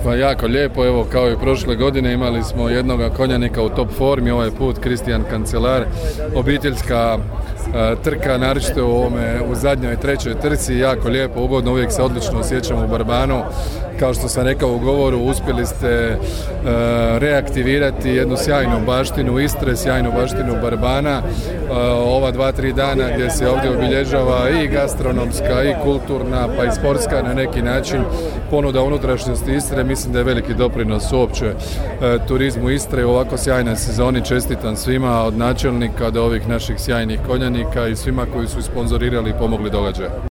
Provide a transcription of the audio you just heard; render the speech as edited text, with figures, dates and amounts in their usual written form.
Pa jako lijepo, evo kao i prošle godine imali smo jednoga konjanika u top formi, ovaj put Kristijan Kancelar, obiteljska trka, naročito u zadnjoj trećoj trci, jako lijepo, ugodno, uvijek se odlično osjećamo u Barbanu. Kao što sam rekao u govoru, uspjeli ste reaktivirati jednu sjajnu baštinu Istre, sjajnu baštinu Barbana. Ova 2-3 dana gdje se ovdje obilježava i gastronomska, i kulturna, pa i sportska na neki način ponuda unutrašnjosti Istre, mislim da je veliki doprinos uopće turizmu Istre u ovako sjajnoj sezoni. Čestitam svima od načelnika do ovih naših sjajnih konjanika i svima koji su sponzorirali i pomogli događaj.